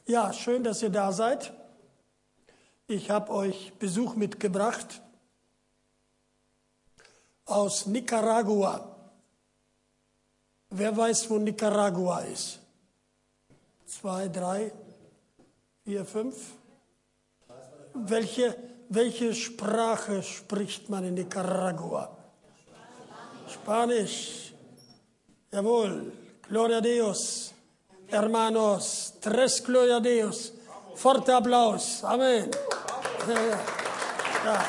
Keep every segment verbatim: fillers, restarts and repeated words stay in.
Ja, schön, dass ihr da seid. Ich habe euch Besuch mitgebracht aus Nicaragua. Wer weiß, wo Nicaragua ist? Zwei, drei, vier, fünf. Welche, welche Sprache spricht man in Nicaragua? Spanisch. Jawohl. Gloria a Dios. Hermanos, tres gloria a Dios. Forte Applaus. Amen. Ja.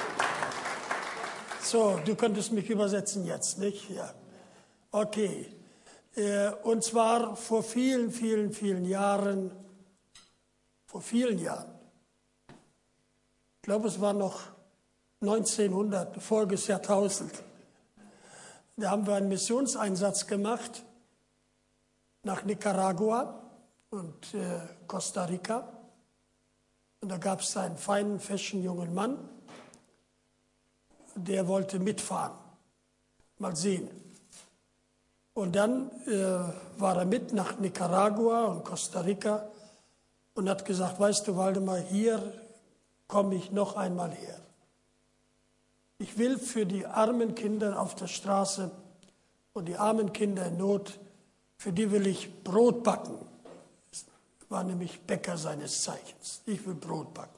So, du könntest mich übersetzen jetzt, nicht? Ja. Okay. Und zwar vor vielen, vielen, vielen Jahren, vor vielen Jahren, ich glaube, es war noch neunzehnhundert, voriges Jahrtausend, da haben wir einen Missionseinsatz gemacht nach Nicaragua und äh, Costa Rica. Und da gab es einen feinen, feschen jungen Mann, der wollte mitfahren, mal sehen. Und dann äh, war er mit nach Nicaragua und Costa Rica und hat gesagt, weißt du, Waldemar, hier komme ich noch einmal her. Ich will für die armen Kinder auf der Straße und die armen Kinder in Not, für die will ich Brot backen. Das war nämlich Bäcker seines Zeichens. Ich will Brot backen.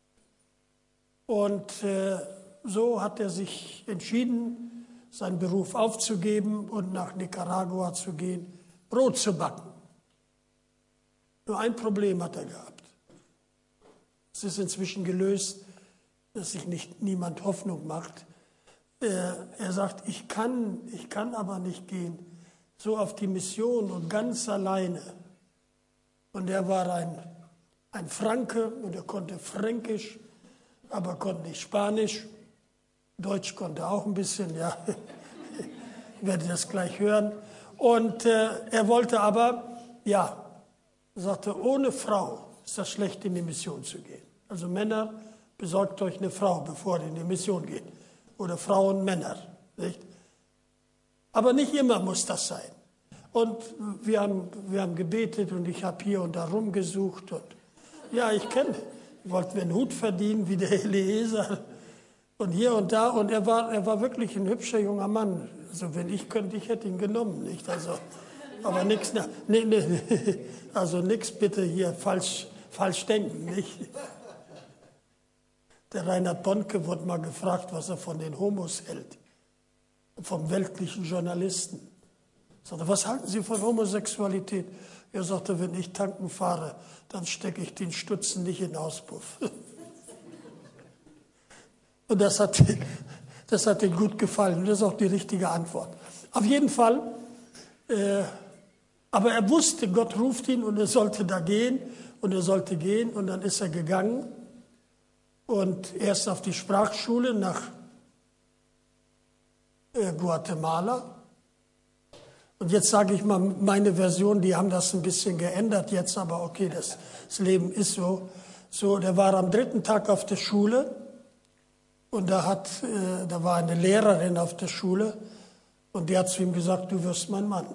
Und äh, so hat er sich entschieden, seinen Beruf aufzugeben und nach Nicaragua zu gehen, Brot zu backen. Nur ein Problem hat er gehabt. Es ist inzwischen gelöst, dass sich nicht niemand Hoffnung macht. Er, er sagt, ich kann, ich kann aber nicht gehen, so auf die Mission und ganz alleine. Und er war ein, ein Franke und er konnte Fränkisch, aber konnte nicht Spanisch. Deutsch konnte auch ein bisschen, ja, ich werde das gleich hören. Und äh, er wollte aber, ja, sagte, ohne Frau ist das schlecht, in die Mission zu gehen. Also Männer, besorgt euch eine Frau, bevor ihr in die Mission geht. Oder Frauen, Männer, nicht? Aber nicht immer muss das sein. Und wir haben, wir haben gebetet und ich habe hier und da rumgesucht. Und ja, ich kenne, ich wollte mir einen Hut verdienen wie der Eliezer. Und hier und da. Und er war, er war wirklich ein hübscher junger Mann. Also wenn ich könnte, ich hätte ihn genommen, nicht? Also, aber nichts, ne, ne, also nichts bitte hier falsch, falsch denken, nicht? Der Reinhard Bonke wurde mal gefragt, was er von den Homos hält, vom weltlichen Journalisten. Er sagte, was halten Sie von Homosexualität? Er sagte, wenn ich tanken fahre, dann stecke ich den Stutzen nicht in den Auspuff. Und das hat, das hat ihm gut gefallen. Und das ist auch die richtige Antwort. Auf jeden Fall, äh, aber er wusste, Gott ruft ihn und er sollte da gehen. Und er sollte gehen und dann ist er gegangen. Und erst auf die Sprachschule nach äh, Guatemala. Und jetzt sage ich mal meine Version, die haben das ein bisschen geändert jetzt, aber okay, das, das Leben ist so. So, der war am dritten Tag auf der Schule und da, hat, äh, da war eine Lehrerin auf der Schule und die hat zu ihm gesagt, du wirst mein Mann.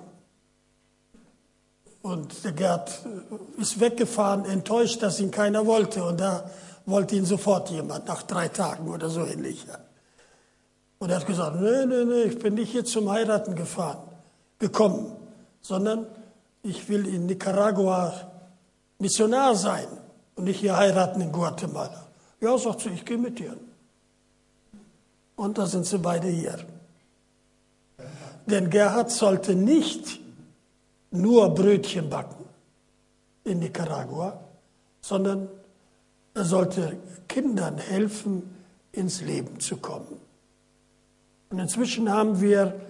Und der Gerd ist weggefahren, enttäuscht, dass ihn keiner wollte. Und da wollte ihn sofort jemand, nach drei Tagen oder so ähnlich. Und er hat gesagt, nee, nee, nee, ich bin nicht hier zum Heiraten gefahren, gekommen, sondern ich will in Nicaragua Missionar sein und nicht hier heiraten in Guatemala. Ja, sagt sie, ich gehe mit dir. Und da sind sie beide hier. Denn Gerhard sollte nicht nur Brötchen backen in Nicaragua, sondern er sollte Kindern helfen, ins Leben zu kommen. Und inzwischen haben wir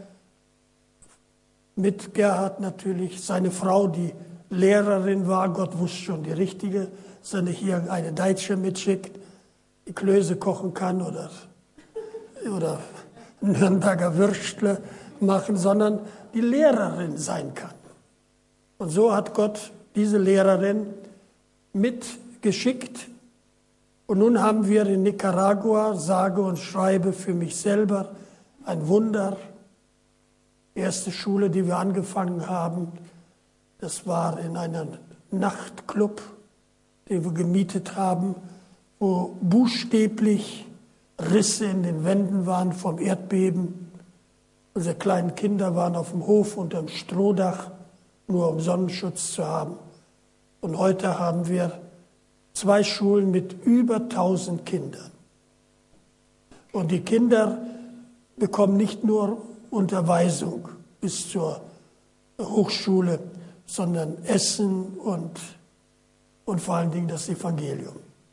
mit Gerhard natürlich seine Frau, die Lehrerin war, Gott wusste schon die richtige, dass er nicht hier eine Deutsche mitschickt, die Klöße kochen kann oder, oder Nürnberger Würstle machen, sondern die Lehrerin sein kann. Und so hat Gott diese Lehrerin mitgeschickt. Und nun haben wir in Nicaragua, sage und schreibe für mich selber, ein Wunder. Erste Schule, die wir angefangen haben, das war in einem Nachtclub den wir gemietet haben, wo buchstäblich Risse in den Wänden waren vom Erdbeben. Unsere kleinen Kinder waren auf dem Hof unter dem Strohdach, nur um Sonnenschutz zu haben. Und heute haben wir zwei Schulen mit über tausend Kindern. Und die Kinder bekommen nicht nur Unterweisung bis zur Hochschule, sondern Essen und, und vor allen Dingen das Evangelium.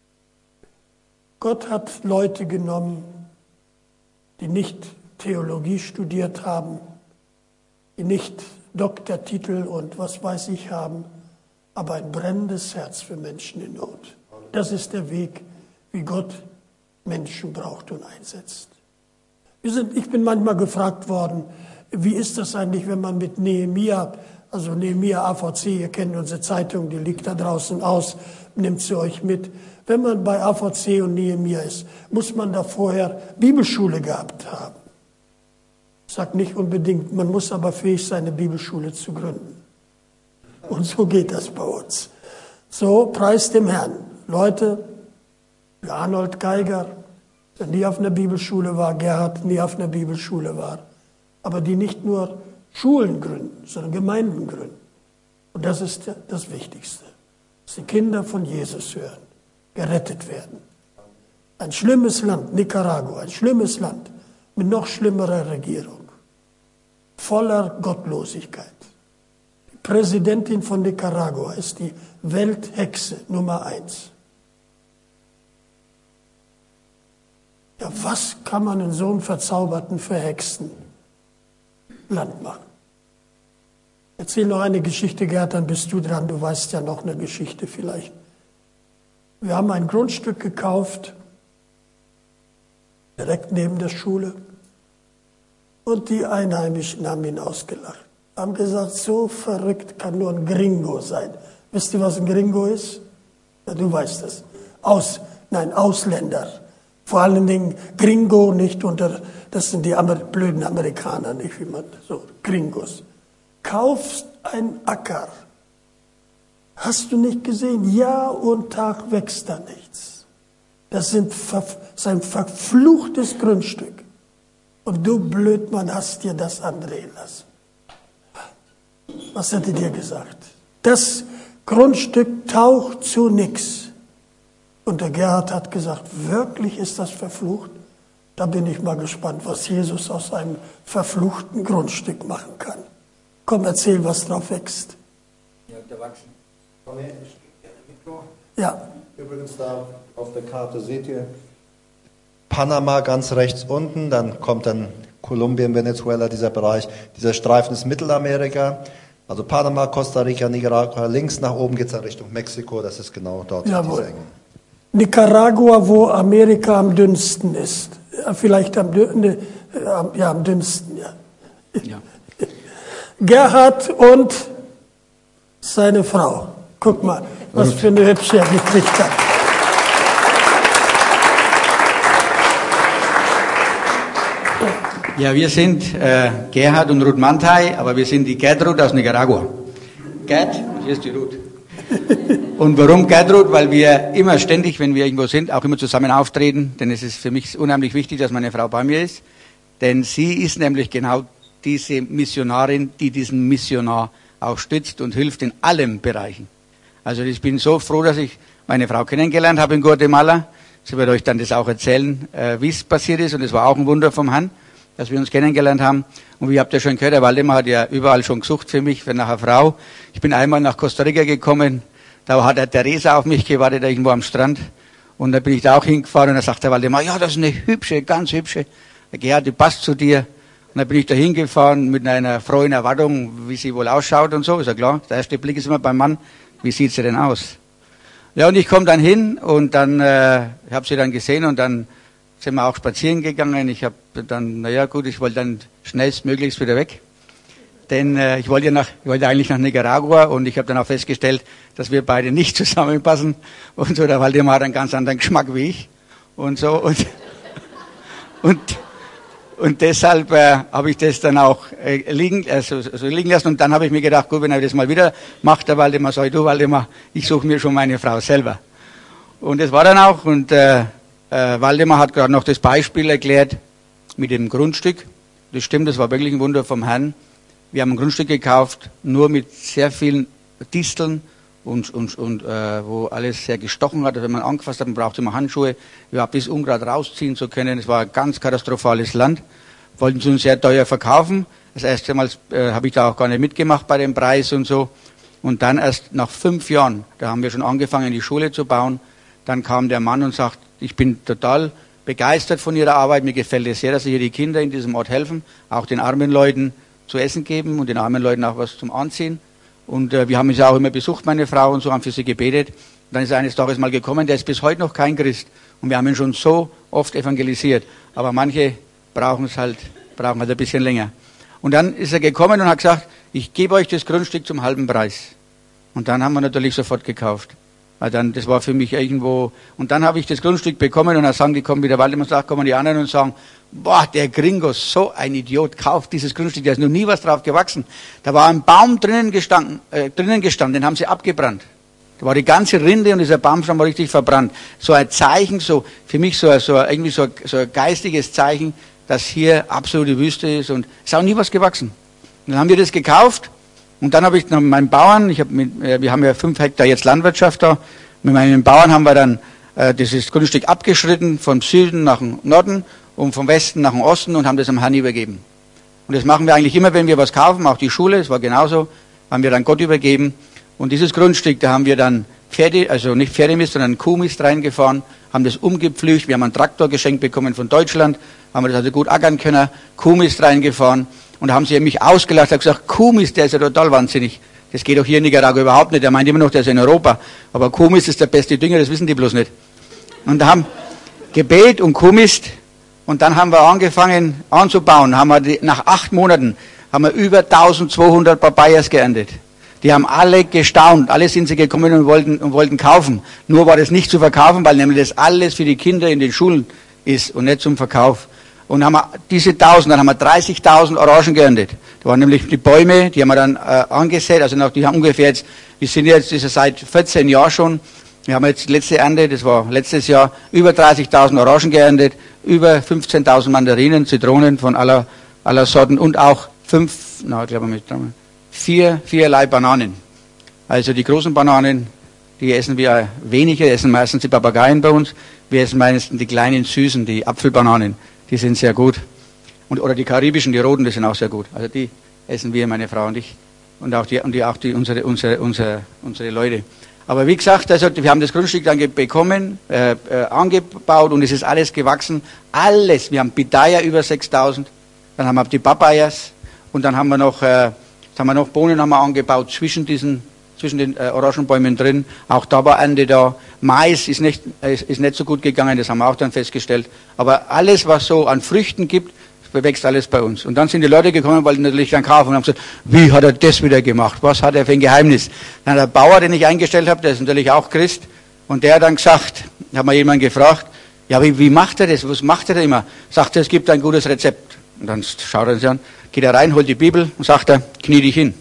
Gott hat Leute genommen, die nicht Theologie studiert haben, die nicht Doktortitel und was weiß ich haben, aber ein brennendes Herz für Menschen in Not. Das ist der Weg, wie Gott Menschen braucht und einsetzt. Wir sind, ich bin manchmal gefragt worden, wie ist das eigentlich, wenn man mit Nehemia, also Nehemia A V C, ihr kennt unsere Zeitung, die liegt da draußen aus, nimmt sie euch mit. Wenn man bei A V C und Nehemia ist, muss man da vorher Bibelschule gehabt haben. Ich sage nicht unbedingt, man muss aber fähig sein, eine Bibelschule zu gründen. Und so geht das bei uns. So, preis dem Herrn. Leute, wie Arnold Geiger, der nie auf einer Bibelschule war, Gerhard nie auf einer Bibelschule war, aber die nicht nur Schulen gründen, sondern Gemeinden gründen. Und das ist das Wichtigste, dass die Kinder von Jesus hören, gerettet werden. Ein schlimmes Land, Nicaragua, ein schlimmes Land mit noch schlimmerer Regierung, voller Gottlosigkeit. Die Präsidentin von Nicaragua ist die Welthexe Nummer eins. Ja, was kann man in so einem verzauberten, verhexten Land machen? Erzähl noch eine Geschichte, Gerd, dann bist du dran. Du weißt ja noch eine Geschichte vielleicht. Wir haben ein Grundstück gekauft, direkt neben der Schule. Und die Einheimischen haben ihn ausgelacht. Haben gesagt, so verrückt kann nur ein Gringo sein. Wisst ihr, was ein Gringo ist? Ja, du weißt es. Aus, nein, Ausländer. Vor allen Dingen Gringo nicht unter, das sind die Amer- blöden Amerikaner, nicht wie man, so, Gringos. Kaufst einen Acker. Hast du nicht gesehen? Jahr und Tag wächst da nichts. Das sind verf- ist ein verfluchtes Grundstück. Und du Blödmann hast dir das andrehen lassen. Was hat er dir gesagt? Das Grundstück taucht zu nix. Und der Gerhard hat gesagt, wirklich ist das verflucht? Da bin ich mal gespannt, was Jesus aus einem verfluchten Grundstück machen kann. Komm, erzähl, was drauf wächst. Ja, da wachsen. Ja. Übrigens da auf der Karte seht ihr Panama ganz rechts unten, dann kommt dann Kolumbien, Venezuela, dieser Bereich. Dieser Streifen ist Mittelamerika. Also Panama, Costa Rica, Nicaragua. Links nach oben geht es in Richtung Mexiko. Das ist genau dort. Jawohl. Nicaragua, wo Amerika am dünnsten ist. Vielleicht am, dünn, ja, am dünnsten, ja. Ja. Gerhard und seine Frau. Guck mal, was für eine hübsche er gekriegt hat. Ja, wir sind äh, Gerhard und Ruth Mantai, aber wir sind die Gertrud aus Nicaragua. Gerd, hier ist die Ruth. Und warum Gertrud? Weil wir immer ständig, wenn wir irgendwo sind, auch immer zusammen auftreten. Denn es ist für mich unheimlich wichtig, dass meine Frau bei mir ist. Denn sie ist nämlich genau diese Missionarin, die diesen Missionar auch stützt und hilft in allen Bereichen. Also ich bin so froh, dass ich meine Frau kennengelernt habe in Guatemala. Sie wird euch dann das auch erzählen, äh, wie es passiert ist. Und es war auch ein Wunder vom Herrn, dass wir uns kennengelernt haben. Und wie habt ihr schon gehört, der Waldemar hat ja überall schon gesucht für mich, für nach einer Frau. Ich bin einmal nach Costa Rica gekommen, da hat der Teresa auf mich gewartet, irgendwo am Strand. Und da bin ich da auch hingefahren und da sagt der Waldemar, ja, das ist eine hübsche, ganz hübsche. Der Gerhard, die passt zu dir. Und dann bin ich da hingefahren mit einer frohen Erwartung, wie sie wohl ausschaut und so. Ist ja klar, der erste Blick ist immer beim Mann, wie sieht sie denn aus? Ja, und ich komme dann hin und dann, äh, ich habe sie dann gesehen und dann sind wir auch spazieren gegangen. Ich habe dann, naja gut, ich wollte dann schnellstmöglichst wieder weg. Denn äh, ich wollte ja nach, ich wollte eigentlich nach Nicaragua und ich habe dann auch festgestellt, dass wir beide nicht zusammenpassen. Und so, der Waldemar hat einen ganz anderen Geschmack wie ich. Und so, und, und, Und deshalb äh, habe ich das dann auch äh, liegen, also, also liegen lassen. Und dann habe ich mir gedacht, gut, wenn er das mal wieder macht, der Waldemar, sag ich, du Waldemar, ich suche mir schon meine Frau selber. Und das war dann auch. Und äh, äh, Waldemar hat gerade noch das Beispiel erklärt mit dem Grundstück. Das stimmt, das war wirklich ein Wunder vom Herrn. Wir haben ein Grundstück gekauft, nur mit sehr vielen Disteln und, und, und äh, wo alles sehr gestochen hat. Also wenn man angefasst hat, man braucht immer Handschuhe, überhaupt das Unkraut rausziehen zu können. Es war ein ganz katastrophales Land. Wollten sie uns sehr teuer verkaufen. Das erste Mal äh, habe ich da auch gar nicht mitgemacht bei dem Preis und so. Und dann erst nach fünf Jahren, da haben wir schon angefangen, die Schule zu bauen. Dann kam der Mann und sagt, ich bin total begeistert von Ihrer Arbeit. Mir gefällt es sehr, dass Sie hier die Kinder in diesem Ort helfen, auch den armen Leuten zu essen geben und den armen Leuten auch was zum Anziehen. Und äh, wir haben uns ja auch immer besucht, meine Frau, und so haben für sie gebetet. Und dann ist er eines Tages mal gekommen, der ist bis heute noch kein Christ. Und wir haben ihn schon so oft evangelisiert. Aber manche brauchen es halt, brauchen halt ein bisschen länger. Und dann ist er gekommen und hat gesagt, ich gebe euch das Grundstück zum halben Preis. Und dann haben wir natürlich sofort gekauft. Weil dann, das war für mich irgendwo, und dann habe ich das Grundstück bekommen und dann sagen die, kommen wieder Waldemar sagt, kommen die anderen und sagen, boah, der Gringo, so ein Idiot, kauft dieses Grundstück, da ist noch nie was drauf gewachsen. Da war ein Baum drinnen gestanden, äh, drinnen gestanden, den haben sie abgebrannt. Da war die ganze Rinde und dieser Baumstamm war richtig verbrannt. So ein Zeichen, so, für mich so, so irgendwie so, so ein geistiges Zeichen, dass hier absolute Wüste ist und es ist auch nie was gewachsen. Und dann haben wir das gekauft. Und dann habe ich noch mit meinen Bauern, ich hab mit, äh, wir haben ja fünf Hektar jetzt Landwirtschaft da, mit meinen Bauern haben wir dann äh, dieses Grundstück abgeschritten, vom Süden nach dem Norden und vom Westen nach dem Osten und haben das am Herrn übergeben. Und das machen wir eigentlich immer, wenn wir was kaufen, auch die Schule, es war genauso, haben wir dann Gott übergeben. Und dieses Grundstück, da haben wir dann Pferde, also nicht Pferdemist, sondern Kuhmist reingefahren, haben das umgepflügt, wir haben einen Traktor geschenkt bekommen von Deutschland, haben wir das also gut ackern können, Kuhmist reingefahren. Und da haben sie mich ausgelacht, haben gesagt, Kuhmist, der ist ja total wahnsinnig. Das geht doch hier in Nicaragua überhaupt nicht. Der meint immer noch, der ist in Europa. Aber Kuhmist ist der beste Dünger, das wissen die bloß nicht. Und da haben Gebet und Kuhmist. Und dann haben wir angefangen anzubauen. Haben wir die, nach acht Monaten haben wir über eintausendzweihundert Papayas geerntet. Die haben alle gestaunt. Alle sind sie gekommen und wollten, und wollten kaufen. Nur war das nicht zu verkaufen, weil nämlich das alles für die Kinder in den Schulen ist und nicht zum Verkauf. Und haben wir diese tausend, dann haben wir dreißigtausend Orangen geerntet. Da waren nämlich die Bäume, die haben wir dann äh, angesät, also noch, die haben ungefähr jetzt, wir sind jetzt, das ist seit vierzehn Jahren schon, wir haben jetzt die letzte Ernte, das war letztes Jahr, über dreißigtausend Orangen geerntet, über fünfzehntausend Mandarinen, Zitronen von aller, aller Sorten und auch fünf, na, ich glaube mit, vier, viererlei Bananen. Also die großen Bananen, die essen wir weniger, essen meistens die Papageien bei uns, wir essen meistens die kleinen Süßen, die Apfelbananen. Die sind sehr gut. Und, oder die karibischen, die roten, die sind auch sehr gut. Also die essen wir, meine Frau und ich. Und auch die, und die, auch die, unsere, unsere, unsere, unsere Leute. Aber wie gesagt, also wir haben das Grundstück dann bekommen, äh, äh, angebaut und es ist alles gewachsen. Alles. Wir haben Pitaya über sechstausend. Dann haben wir die Papayas. Und dann haben wir noch, äh, haben wir noch Bohnen haben wir angebaut zwischen diesen, zwischen den äh, Orangenbäumen drin. Auch da war Ernte da. Mais ist nicht, ist, ist nicht so gut gegangen, das haben wir auch dann festgestellt. Aber alles, was so an Früchten gibt, wächst alles bei uns. Und dann sind die Leute gekommen, wollten natürlich dann kaufen und haben gesagt, wie hat er das wieder gemacht? Was hat er für ein Geheimnis? Dann der Bauer, den ich eingestellt habe, der ist natürlich auch Christ. Und der hat dann gesagt, da hat mal jemand gefragt, ja, wie, wie macht er das? Was macht er da immer? Sagt er, es gibt ein gutes Rezept. Und dann schaut er sich an, geht er rein, holt die Bibel und sagt er, knie dich hin.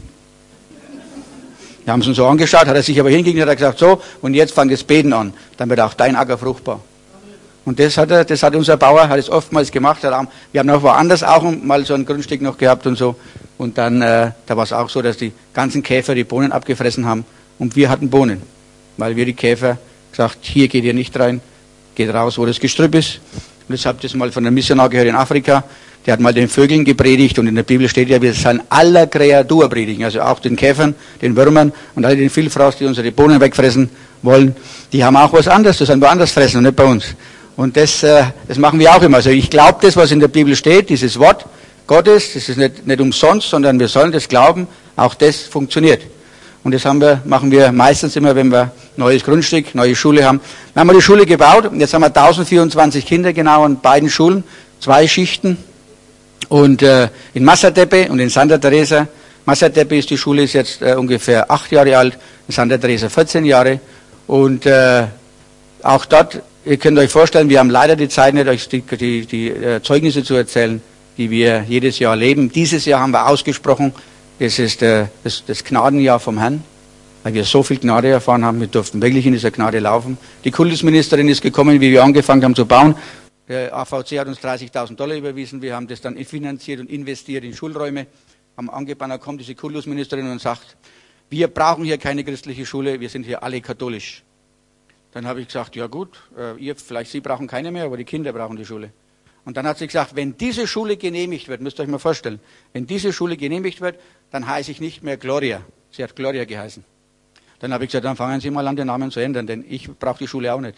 Wir haben es uns so angeschaut, hat er sich aber hingegeben und hat gesagt, so, und jetzt fang das Beten an, dann wird auch dein Acker fruchtbar. Und das hat er, das hat unser Bauer, hat es oftmals gemacht. Wir haben auch woanders auch mal so ein Grundstück noch gehabt und so. Und dann, äh, da war es auch so, dass die ganzen Käfer die Bohnen abgefressen haben. Und wir hatten Bohnen. Weil wir die Käfer gesagt, hier geht ihr nicht rein, geht raus, wo das Gestrüpp ist. Und das habt ihr mal von einem Missionar gehört in Afrika. Der hat mal den Vögeln gepredigt und in der Bibel steht ja, wir sollen aller Kreatur predigen, also auch den Käfern, den Würmern und alle den Vielfraß, die unsere Bohnen wegfressen wollen, die haben auch was anderes, das sollen woanders fressen und nicht bei uns. Und das, äh, das machen wir auch immer. Also ich glaube das, was in der Bibel steht, dieses Wort Gottes, das ist nicht, nicht umsonst, sondern wir sollen das glauben, auch das funktioniert. Und das haben wir, machen wir meistens immer, wenn wir neues Grundstück, neue Schule haben. Dann haben wir die Schule gebaut und jetzt haben wir tausendvierundzwanzig Kinder genau an beiden Schulen, zwei Schichten. Und äh, in Massatepe und in Santa Teresa, Massatepe ist die Schule, ist jetzt äh, ungefähr acht Jahre alt, in Santa Teresa vierzehn Jahre. Und äh, auch dort, ihr könnt euch vorstellen, wir haben leider die Zeit nicht, euch die, die, die äh, Zeugnisse zu erzählen. die wir jedes Jahr leben. Dieses Jahr haben wir ausgesprochen, es ist äh, das, das Gnadenjahr vom Herrn, weil wir so viel Gnade erfahren haben. Wir durften wirklich in dieser Gnade laufen. Die Kultusministerin ist gekommen, wie wir angefangen haben zu bauen. Der A V C hat uns dreißigtausend Dollar überwiesen. Wir haben das dann finanziert und investiert in Schulräume. Haben angefangen, da kommt diese Kultusministerin und sagt, wir brauchen hier keine christliche Schule, wir sind hier alle katholisch. Dann habe ich gesagt, ja gut, äh, ihr, vielleicht Sie brauchen keine mehr, aber die Kinder brauchen die Schule. Und dann hat sie gesagt, wenn diese Schule genehmigt wird, müsst ihr euch mal vorstellen, wenn diese Schule genehmigt wird, dann heiße ich nicht mehr Gloria. Sie hat Gloria geheißen. Dann habe ich gesagt, dann fangen Sie mal an, den Namen zu ändern, denn ich brauche die Schule auch nicht.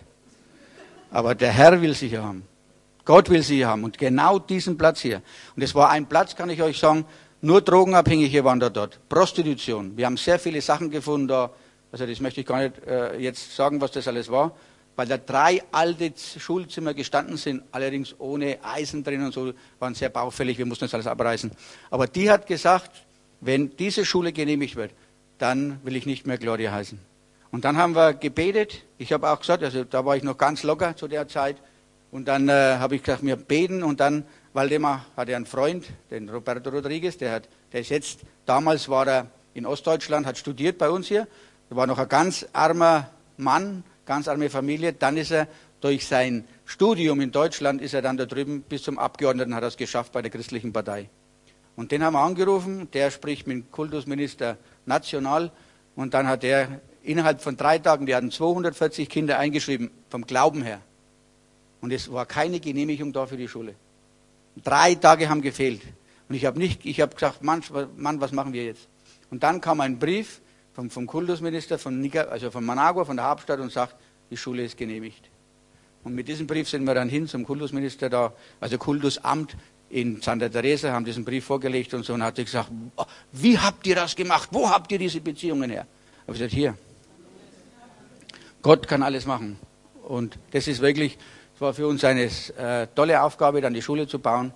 Aber der Herr will sie hier haben. Gott will sie hier haben. Und genau diesen Platz hier. Und es war ein Platz, kann ich euch sagen, nur Drogenabhängige waren da dort. Prostitution. Wir haben sehr viele Sachen gefunden da. Also das möchte ich gar nicht äh, jetzt sagen, was das alles war. Weil da drei alte Schulzimmer gestanden sind, allerdings ohne Eisen drin und so, waren sehr baufällig, wir mussten das alles abreißen. Aber die hat gesagt, wenn diese Schule genehmigt wird, dann will ich nicht mehr Gloria heißen. Und dann haben wir gebetet, ich habe auch gesagt, also da war ich noch ganz locker zu der Zeit, und dann äh, habe ich gesagt, wir beten, und dann, Waldemar hatte einen Freund, den Roberto Rodriguez, der, hat, der ist jetzt, damals war er in Ostdeutschland, hat studiert bei uns hier, er war noch ein ganz armer Mann, ganz arme Familie, dann ist er durch sein Studium in Deutschland, ist er dann da drüben bis zum Abgeordneten, hat er es geschafft bei der christlichen Partei. Und den haben wir angerufen, der spricht mit dem Kultusminister national, und dann hat er innerhalb von drei Tagen, wir hatten zweihundertvierzig Kinder eingeschrieben, vom Glauben her. Und es war keine Genehmigung da für die Schule. Drei Tage haben gefehlt. Und ich habe nicht, ich habe gesagt, Mann, Mann, was machen wir jetzt? Und dann kam ein Brief vom, vom Kultusminister von Nicar- also von Managua, von der Hauptstadt, und sagt, die Schule ist genehmigt. Und mit diesem Brief sind wir dann hin zum Kultusminister da, also Kultusamt in Santa Teresa, haben diesen Brief vorgelegt und so, und hat gesagt, wie habt ihr das gemacht? Wo habt ihr diese Beziehungen her? Habe ich gesagt, hier. Gott kann alles machen. Und das ist wirklich, es war für uns eine äh, tolle Aufgabe, dann die Schule zu bauen.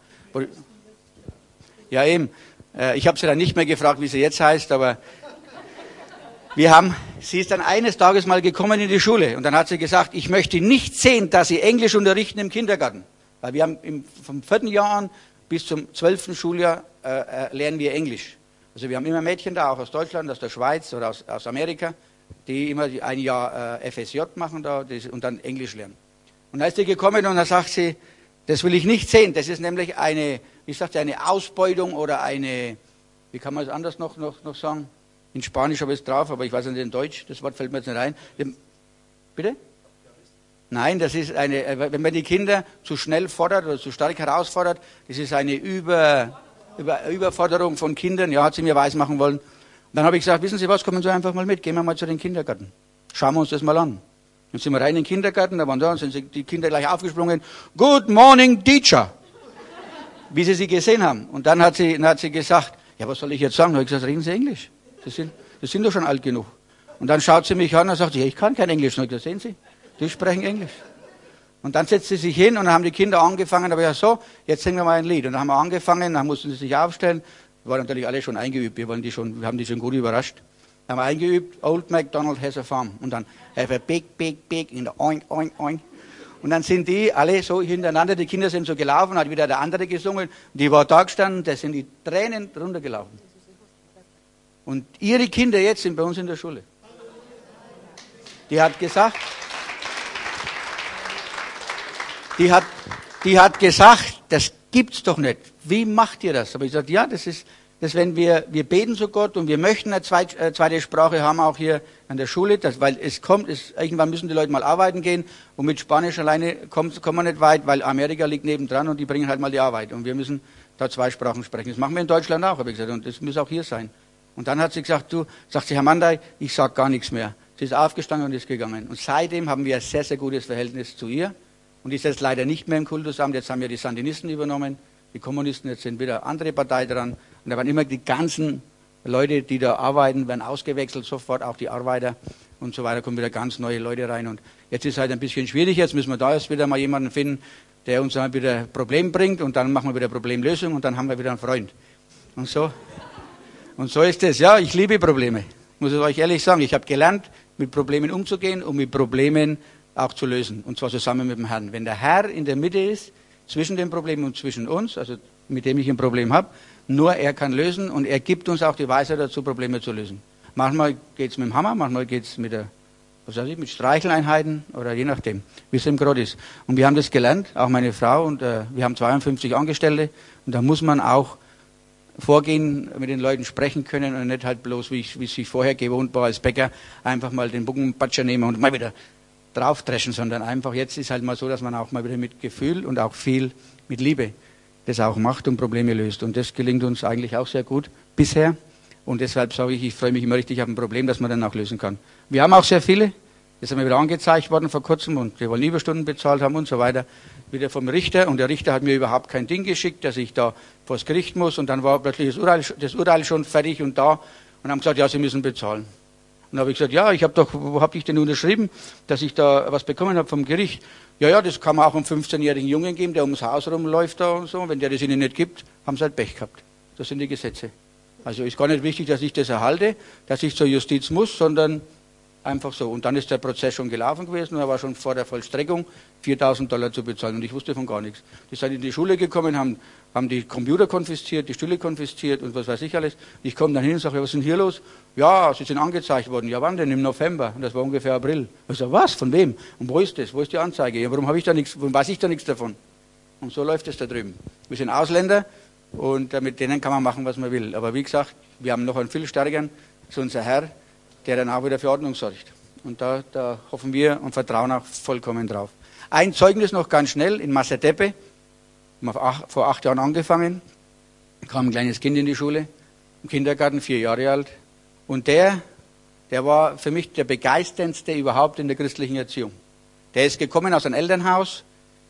Ja eben, äh, ich habe sie dann nicht mehr gefragt, wie sie jetzt heißt, aber wir haben, sie ist dann eines Tages mal gekommen in die Schule, und dann hat sie gesagt, ich möchte nicht sehen, dass sie Englisch unterrichten im Kindergarten. Weil wir haben im, vom vierten Jahr an bis zum zwölften Schuljahr äh, äh, lernen wir Englisch. Also wir haben immer Mädchen da, auch aus Deutschland, aus der Schweiz oder aus, aus Amerika, die immer ein Jahr äh, F S J machen da das, und dann Englisch lernen. Und da ist sie gekommen und dann sagt sie, das will ich nicht sehen, das ist nämlich eine, wie sagt sie, eine Ausbeutung oder eine, wie kann man es anders noch, noch, noch sagen? In Spanisch habe ich es drauf, aber ich weiß nicht in Deutsch, das Wort fällt mir jetzt nicht rein. Bitte? Nein, das ist eine, wenn man die Kinder zu schnell fordert oder zu stark herausfordert, das ist eine Über, Über, Überforderung von Kindern, ja, hat sie mir weismachen wollen. Und dann habe ich gesagt, wissen Sie was, kommen Sie einfach mal mit, gehen wir mal zu den Kindergarten. Schauen wir uns das mal an. Dann sind wir rein in den Kindergarten, da waren da, und sind die Kinder gleich aufgesprungen. Good morning, teacher. Wie sie sie gesehen haben. Und dann hat sie, dann hat sie gesagt, ja, was soll ich jetzt sagen? Da habe ich gesagt, reden Sie Englisch. Sie sind, Sie sind doch schon alt genug. Und dann schaut sie mich an und sagt, ja, ich kann kein Englisch. Und ich gesagt, sehen Sie, die sprechen Englisch. Und dann setzt sie sich hin, und dann haben die Kinder angefangen, aber ja so, jetzt singen wir mal ein Lied. Und dann haben wir angefangen, dann mussten sie sich aufstellen. Wir waren natürlich alle schon eingeübt, wir, wollen die schon, wir haben die schon gut überrascht. Dann haben wir eingeübt, Old MacDonald has a farm. Und dann, have a big, big, big, in the oink, oink, oink. Und dann sind die alle so hintereinander, die Kinder sind so gelaufen, hat wieder der andere gesungen, die war da gestanden, da sind die Tränen runtergelaufen. Und ihre Kinder jetzt sind bei uns in der Schule. Die hat gesagt, die hat, die hat gesagt, das gibt's doch nicht. Wie macht ihr das? Aber ich sagte, ja, das ist, das wenn wir, wir beten zu Gott und wir möchten eine zweite, äh, zweite Sprache haben, auch hier an der Schule, das, weil es kommt, es, irgendwann müssen die Leute mal arbeiten gehen, und mit Spanisch alleine kommt, kommen wir nicht weit, weil Amerika liegt nebendran und die bringen halt mal die Arbeit, und wir müssen da zwei Sprachen sprechen. Das machen wir in Deutschland auch, habe ich gesagt, und das muss auch hier sein. Und dann hat sie gesagt, du, sagt sie, Herr Mandai, ich sag gar nichts mehr. Sie ist aufgestanden und ist gegangen. Und seitdem haben wir ein sehr, sehr gutes Verhältnis zu ihr. Und ist jetzt leider nicht mehr im Kultusamt. Jetzt haben wir die Sandinisten übernommen, die Kommunisten, jetzt sind wieder andere Partei dran. Und da waren immer die ganzen Leute, die da arbeiten, werden ausgewechselt, sofort auch die Arbeiter und so weiter, kommen wieder ganz neue Leute rein. Und jetzt ist es halt ein bisschen schwierig, jetzt müssen wir da erst wieder mal jemanden finden, der uns dann wieder ein Problem bringt, und dann machen wir wieder Problemlösung, und dann haben wir wieder einen Freund. Und so, und so ist es. Ja, ich liebe Probleme, muss ich euch ehrlich sagen. Ich habe gelernt, mit Problemen umzugehen und mit Problemen auch zu lösen, und zwar zusammen mit dem Herrn. Wenn der Herr in der Mitte ist, zwischen den Problemen und zwischen uns, also mit dem ich ein Problem habe. Nur er kann lösen und er gibt uns auch die Weisheit dazu, Probleme zu lösen. Manchmal geht es mit dem Hammer, manchmal geht es mit der, was weiß ich, mit Streicheleinheiten oder je nachdem, wie es ihm gerade ist. Und wir haben das gelernt, auch meine Frau, und äh, wir haben zweiundfünfzig Angestellte und da muss man auch vorgehen, mit den Leuten sprechen können und nicht halt bloß, wie ich, wie ich vorher gewohnt war als Bäcker, einfach mal den Buckenpatscher nehmen und mal wieder draufdreschen, sondern einfach jetzt ist halt mal so, dass man auch mal wieder mit Gefühl und auch viel mit Liebe das auch macht und Probleme löst. Und das gelingt uns eigentlich auch sehr gut bisher. Und deshalb sage ich, ich freue mich immer richtig auf ein Problem, das man dann auch lösen kann. Wir haben auch sehr viele, das haben wir wieder angezeigt worden vor kurzem und die wollen Überstunden bezahlt haben und so weiter. Wieder vom Richter und der Richter hat mir überhaupt kein Ding geschickt, dass ich da vor das Gericht muss und dann war plötzlich das Urteil, das Urteil schon fertig und da und haben gesagt, ja, Sie müssen bezahlen. Und dann habe ich gesagt, ja, ich habe doch, wo habe ich denn unterschrieben, dass ich da was bekommen habe vom Gericht? Ja, ja, das kann man auch einem fünfzehnjährigen Jungen geben, der ums Haus rumläuft da und so. Wenn der das Ihnen nicht gibt, haben Sie halt Pech gehabt. Das sind die Gesetze. Also ist gar nicht wichtig, dass ich das erhalte, dass ich zur Justiz muss, sondern einfach so. Und dann ist der Prozess schon gelaufen gewesen und er war schon vor der Vollstreckung viertausend Dollar zu bezahlen und ich wusste von gar nichts. Die sind in die Schule gekommen, haben, haben die Computer konfisziert, die Stühle konfisziert und was weiß ich alles. Ich komme dann hin und sage, ja, was ist denn hier los? Ja, Sie sind angezeigt worden. Ja, wann denn? Im November. Und das war ungefähr April. Ich sage, was? Von wem? Und wo ist das? Wo ist die Anzeige? Ja, warum habe ich da nichts, warum weiß ich da nichts davon? Und so läuft es da drüben. Wir sind Ausländer und mit denen kann man machen, was man will. Aber wie gesagt, wir haben noch einen viel stärkeren, das ist unser Herr, der dann auch wieder für Ordnung sorgt. Und da, da hoffen wir und vertrauen auch vollkommen drauf. Ein Zeugnis noch ganz schnell in Masetepe. Wir haben vor acht Jahren angefangen. Kam ein kleines Kind in die Schule, im Kindergarten, vier Jahre alt. Und der, der war für mich der begeisterndste überhaupt in der christlichen Erziehung. Der ist gekommen aus einem Elternhaus.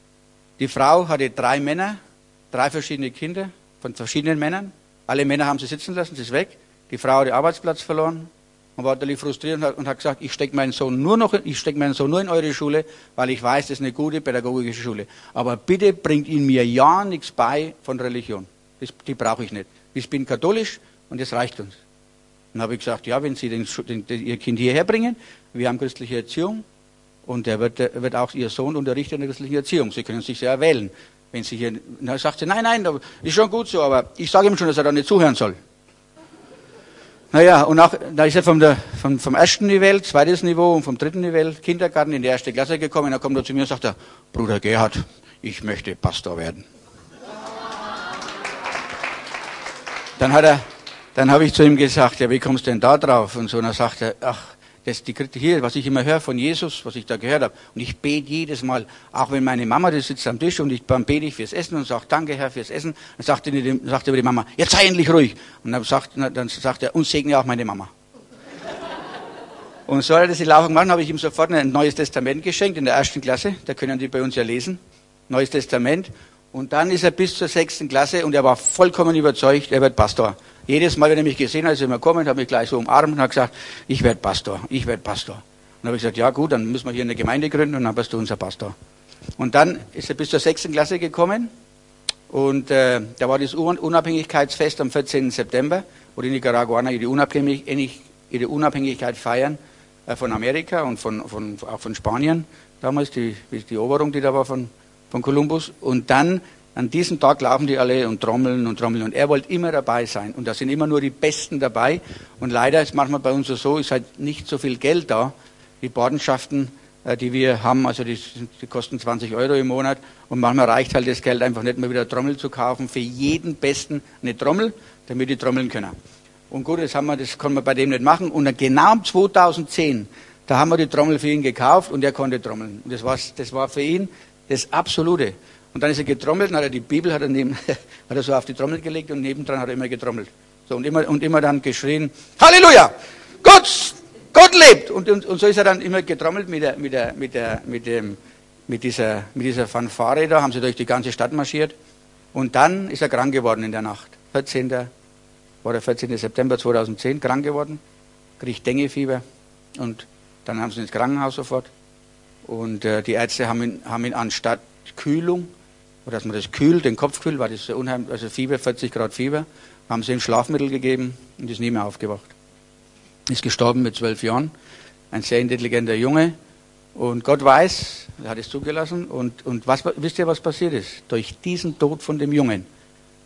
Die Frau hatte drei Männer, drei verschiedene Kinder von verschiedenen Männern. Alle Männer haben sie sitzen lassen, sie ist weg. Die Frau hat den Arbeitsplatz verloren. Und war natürlich frustriert und hat, und hat gesagt, ich stecke meinen Sohn nur noch, ich stecke meinen Sohn nur in eure Schule, weil ich weiß, das ist eine gute pädagogische Schule. Aber bitte bringt ihn mir ja nichts bei von Religion. Das, die brauche ich nicht. Ich bin katholisch und das reicht uns. Dann habe ich gesagt, ja, wenn Sie den, den, den, Ihr Kind hierher bringen, wir haben christliche Erziehung und der wird, der wird auch Ihr Sohn unterrichtet in der christlichen Erziehung. Sie können sich sehr wählen. Wenn Sie hier, dann sagt sie, nein, nein, ist schon gut so, aber ich sage ihm schon, dass er da nicht zuhören soll. Naja, und auch, da ist er vom, der, vom, vom ersten Niveau, zweites Niveau und vom dritten Niveau, Kindergarten in die erste Klasse gekommen. Da kommt er zu mir und sagt, er, Bruder Gerhard, ich möchte Pastor werden. Dann hat er, dann habe ich zu ihm gesagt, ja, wie kommst du denn da drauf? Und so, und er sagt er, ach, das die hier, was ich immer höre von Jesus, was ich da gehört habe. Und ich bete jedes Mal, auch wenn meine Mama, die sitzt am Tisch und ich, dann bete ich fürs Essen und sage, danke Herr fürs Essen. Dann sagt er, die, sagt er die Mama, jetzt sei endlich ruhig. Und dann sagt, dann sagt er, und segne auch meine Mama. Und so hat er das die Laufung gemacht, habe ich ihm sofort ein Neues Testament geschenkt in der ersten Klasse. Da können die bei uns ja lesen. Neues Testament. Und dann ist er bis zur sechsten Klasse und er war vollkommen überzeugt, er wird Pastor. Jedes Mal, wenn er mich gesehen hat, ist er immer gekommen, hat mich gleich so umarmt und hat gesagt, ich werde Pastor, ich werde Pastor. Und dann habe ich gesagt, ja gut, dann müssen wir hier eine Gemeinde gründen und dann bist du unser Pastor. Und dann ist er bis zur sechsten Klasse gekommen und äh, da war das Unabhängigkeitsfest am vierzehnten September, wo die Nicaraguaner ihre, Unabhängig ihre Unabhängigkeit feiern äh, von Amerika und von, von, auch von Spanien, damals die, die Eroberung, die da war von, von Kolumbus. Und dann an diesem Tag laufen die alle und trommeln und trommeln. Und er wollte immer dabei sein. Und da sind immer nur die Besten dabei. Und leider ist manchmal bei uns so, ist halt nicht so viel Geld da. Die Patenschaften, die wir haben, also die, die kosten zwanzig Euro im Monat. Und manchmal reicht halt das Geld einfach nicht mehr wieder Trommel zu kaufen. Für jeden Besten eine Trommel, damit die trommeln können. Und gut, das haben wir, das konnten wir bei dem nicht machen. Und dann genau im zweitausendzehn, da haben wir die Trommel für ihn gekauft und er konnte trommeln. Und das war, das war für ihn das Absolute. Und dann ist er getrommelt, und hat er die Bibel hat er, neben, hat er so auf die Trommel gelegt und nebendran hat er immer getrommelt. So, und immer, und immer dann geschrien, Halleluja! Gott, Gott lebt! Und, und, und so ist er dann immer getrommelt mit der, mit der, mit der, mit dem, mit dieser, mit dieser Fanfare da, haben sie durch die ganze Stadt marschiert. Und dann ist er krank geworden in der Nacht. vierzehnten war der vierzehnten September zweitausendzehn, krank geworden, kriegt Denguefieber. Und dann haben sie ihn ins Krankenhaus sofort. Und äh, die Ärzte haben ihn, haben ihn anstatt Kühlung, oder dass man das kühlt, den Kopf kühlt, war das so unheimlich, also Fieber, vierzig Grad Fieber, haben sie ihm Schlafmittel gegeben und ist nie mehr aufgewacht. Ist gestorben mit zwölf Jahren, ein sehr intelligenter Junge und Gott weiß, er hat es zugelassen und, und was, wisst ihr, was passiert ist? Durch diesen Tod von dem Jungen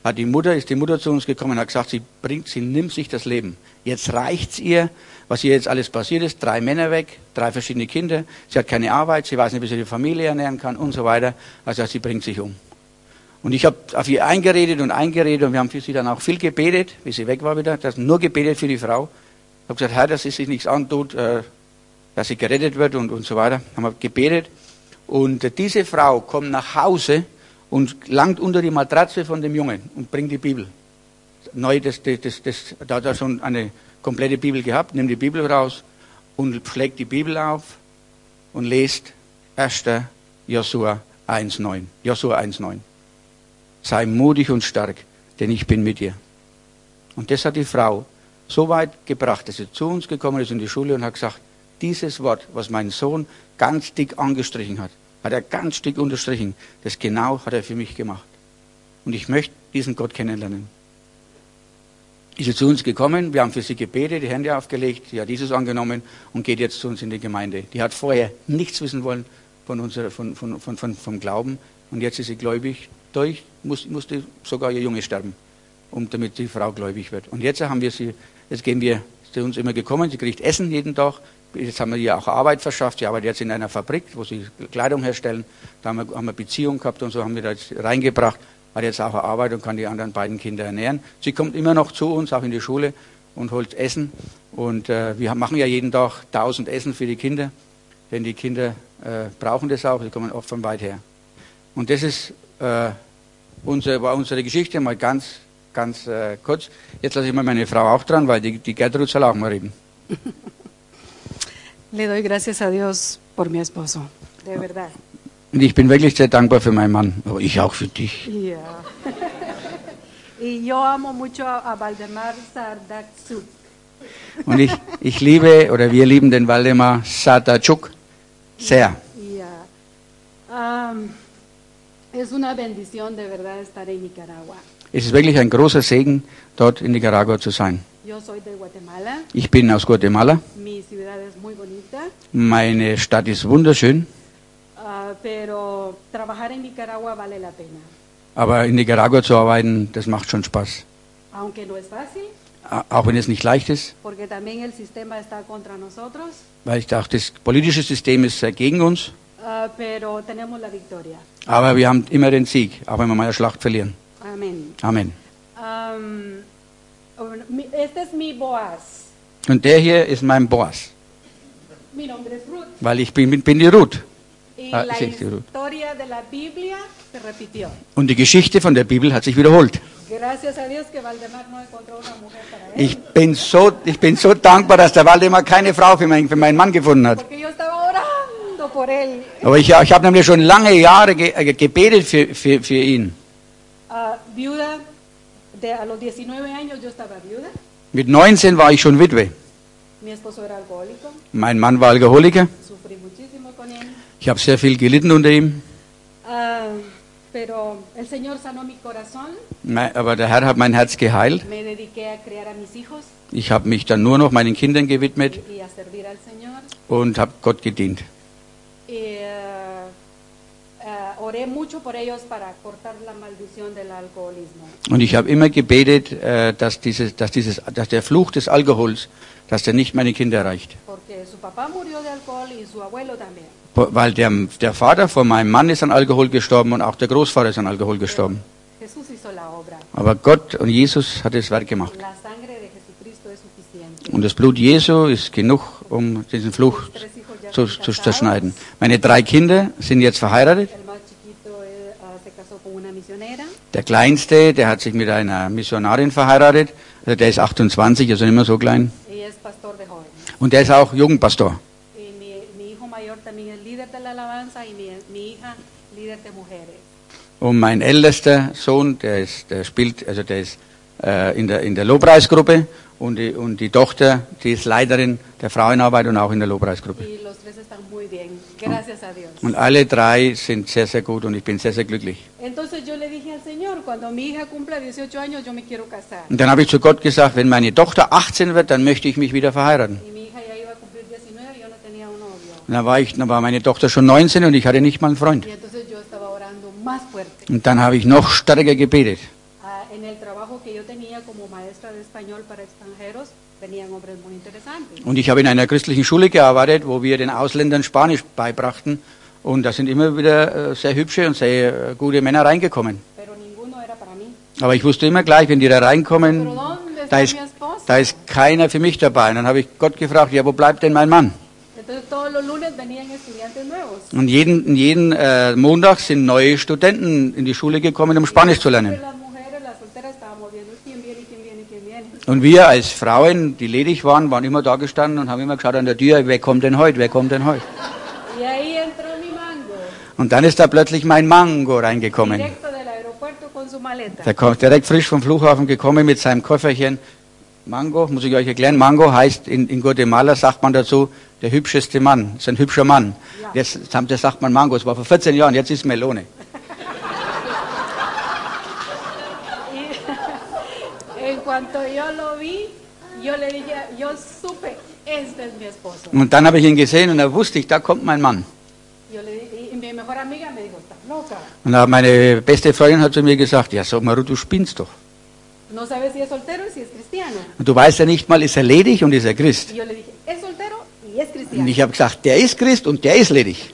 hat die Mutter, ist die Mutter zu uns gekommen und hat gesagt, sie bringt, sie nimmt sich das Leben. Jetzt reicht's ihr, was ihr jetzt alles passiert ist. Drei Männer weg, drei verschiedene Kinder. Sie hat keine Arbeit, sie weiß nicht, wie sie die Familie ernähren kann und so weiter. Also sie bringt sich um. Und ich habe auf ihr eingeredet und eingeredet und wir haben für sie dann auch viel gebetet, wie sie weg war wieder. Das nur gebetet für die Frau. Ich habe gesagt, Herr, dass sie sich nichts antut, äh, dass sie gerettet wird und, und so weiter. Haben wir gebetet. Und äh, diese Frau kommt nach Hause und langt unter die Matratze von dem Jungen und bringt die Bibel. Neu, das, das, das, das, da hat er schon eine komplette Bibel gehabt, nimmt die Bibel raus und schlägt die Bibel auf und liest erster Josua eins neun. Josua eins neun. Sei mutig und stark, denn ich bin mit dir. Und das hat die Frau so weit gebracht, dass sie zu uns gekommen ist in die Schule und hat gesagt, dieses Wort, was mein Sohn ganz dick angestrichen hat, hat er ganz dick unterstrichen. Das genau hat er für mich gemacht. Und ich möchte diesen Gott kennenlernen. Ist sie zu uns gekommen, wir haben für sie gebetet, die Hände aufgelegt, sie hat Jesus angenommen und geht jetzt zu uns in die Gemeinde. Die hat vorher nichts wissen wollen von unserer, von, von, von, von, vom Glauben und jetzt ist sie gläubig. Durch muss, musste sogar ihr Junge sterben, um, damit die Frau gläubig wird. Und jetzt haben wir sie, jetzt gehen wir zu uns immer gekommen, sie kriegt Essen jeden Tag. Jetzt haben wir ihr auch Arbeit verschafft. Sie arbeitet jetzt in einer Fabrik, wo sie Kleidung herstellen. Da haben wir, haben wir Beziehung gehabt und so haben wir da jetzt reingebracht. Hat jetzt auch eine Arbeit und kann die anderen beiden Kinder ernähren. Sie kommt immer noch zu uns, auch in die Schule und holt Essen. Und äh, wir machen ja jeden Tag tausend Essen für die Kinder, denn die Kinder äh, brauchen das auch. Die kommen oft von weit her. Und das ist äh, unsere, war unsere Geschichte mal ganz, ganz äh, kurz. Jetzt lasse ich mal meine Frau auch dran, weil die, die Gertrud soll auch mal reden. Le doy gracias a Dios por mi esposo, de verdad. Und ich bin wirklich sehr dankbar für meinen Mann. Aber ich auch für dich. Yeah. Y yo amo mucho a Valdemar Sardatsuk. Und ich, ich liebe, oder wir lieben den Waldemar Sardatsuk sehr. Yeah. Um, es una bendición de verdad estar en Nicaragua. Es ist wirklich ein großer Segen, dort in Nicaragua zu sein. Yo soy de Guatemala. Ich bin aus Guatemala. Mi ciudad es muy bonita. Meine Stadt ist wunderschön. Uh, pero trabajar en Nicaragua vale la pena. Aber in Nicaragua zu arbeiten, das macht schon Spaß. Aunque no es fácil. Auch wenn es nicht leicht ist. Porque también el sistema está contra nosotros. Weil ich dachte, das politische System ist gegen uns. Uh, pero tenemos la victoria. Aber wir haben immer den Sieg, auch wenn wir mal eine Schlacht verlieren. Amen. Amen. Um, este es mi Boaz. Und der hier ist mein Boaz. Mi nombre es Ruth. Weil ich bin, bin die Ruth. Y Ah, la sí, sí, Ruth. historia de la Biblia se repitió. Und die Geschichte von der Bibel hat sich wiederholt. Gracias a Dios que Valdemar no encontró una mujer para él. Ich bin so, ich bin so dankbar, dass der Waldemar keine Frau für, mein, für meinen Mann gefunden hat. Porque yo estaba orando por él. Aber ich, ich habe nämlich schon lange Jahre ge, äh, gebetet für, für, für ihn. Uh, viuda, de, a los diecinueve años yo estaba viuda. Mit neunzehn war ich schon Witwe. Mi esposo era alcohólico. Mein Mann war Alkoholiker. Sufrí muchísimo con él. Ich habe sehr viel gelitten unter ihm. Uh, pero el Señor sanó mi corazón. Me- Aber der Herr hat mein Herz geheilt. Me dediqué a criar a mis hijos Ich habe mich dann nur noch meinen Kindern gewidmet y a servir al Señor. und habe Gott gedient. Y, uh, uh, oré mucho por ellos para cortar la maldición del alcoholismo. Und ich habe immer gebetet, äh, dass, dieses, dass, dieses, dass der Fluch des Alkohols, dass der nicht meine Kinder erreicht. Porque su papá murió de alcohol y su abuelo también. Weil der, der Vater von meinem Mann ist an Alkohol gestorben und auch der Großvater ist an Alkohol gestorben. Jesús hizo la obra. Aber Gott und Jesus hat das Werk gemacht. La sangre de Jesucristo es suficiente. Und das Blut Jesu ist genug, um diesen Fluch Tres hijos ya zu, son zu casados. zerschneiden. Meine drei Kinder sind jetzt verheiratet. El más chiquito eh, ah, se casó con una misionera. Der Kleinste, der hat sich mit einer Missionarin verheiratet. Also der ist achtundzwanzig, also nicht mehr so klein. Ella es pastor de jóvenes. Und der ist auch Jugendpastor. Y mi, mi hijo mayor también es líder de la alabanza y mi, mi hija líder de mujeres. Und mein ältester Sohn, der, ist, der spielt, also der ist äh, in der, in der Lobpreisgruppe. Und die, und die Tochter, die ist Leiterin der Frauenarbeit und auch in der Lobpreisgruppe. Y los tres están muy bien. Gracias a Dios. Und alle drei sind sehr, sehr gut und ich bin sehr, sehr glücklich. Entonces yo le dije al Señor, cuando mi hija cumpla dieciocho años, yo me quiero casar. Und dann habe ich zu Gott gesagt, wenn meine Tochter achtzehn wird, dann möchte ich mich wieder verheiraten. Y mi hija ya iba a cumplir diecinueve y yo no tenía un novio. Und dann war, ich, dann war meine Tochter schon neunzehn und ich hatte nicht mal einen Freund. Y entonces yo estaba orando más fuerte. Und dann habe ich noch stärker gebetet. Ah, en el trabajo que yo tenía como maestra de español para extranjeros, venían hombres muy interesantes. Und ich habe in einer christlichen Schule gearbeitet, wo wir den Ausländern Spanisch beibrachten. Und da sind immer wieder äh, sehr hübsche und sehr äh, gute Männer reingekommen. Pero ninguno era para mí. Aber ich wusste immer gleich, wenn die da reinkommen, Pero ¿dónde está da ist, mi esposo? da ist keiner für mich dabei. Und dann habe ich Gott gefragt, ja, wo bleibt denn mein Mann? Entonces todos los lunes venían estudiantes nuevos. Und jeden, jeden äh, Montag sind neue Studenten in die Schule gekommen, um Spanisch zu lernen. Las mujeres, las solteras, estábamos viendo quién viene, quién viene, quién viene. Und wir als Frauen, die ledig waren, waren immer da gestanden und haben immer geschaut an der Tür, wer kommt denn heute, wer kommt denn heute? Y ahí entró mi mango, Und dann ist da plötzlich mein Mango reingekommen. directo del aeropuerto con su maleta. Der kommt direkt frisch vom Flughafen gekommen mit seinem Kofferchen. Mango, muss ich euch erklären, Mango heißt in, in Guatemala, sagt man dazu, der hübscheste Mann, das ist ein hübscher Mann. Ja. Jetzt, das sagt man Mango, das war vor vierzehn Jahren, jetzt ist Melone. Y en cuanto yo lo vi, yo le dije, yo supe, este es mi esposo. Und dann habe ich ihn gesehen und da wusste ich, da kommt mein Mann. Yo le dije, y mi mejor amiga me dijo, estás loca. Und da meine beste Freundin hat zu mir gesagt, ja sag mal, du spinnst doch. No sabes si es soltero y si es cristiano. Und du weißt ja nicht mal, ist er ledig und ist er Christ. Y yo le dije, es soltero y es Und cristiano. ich habe gesagt, der ist Christ und der ist ledig.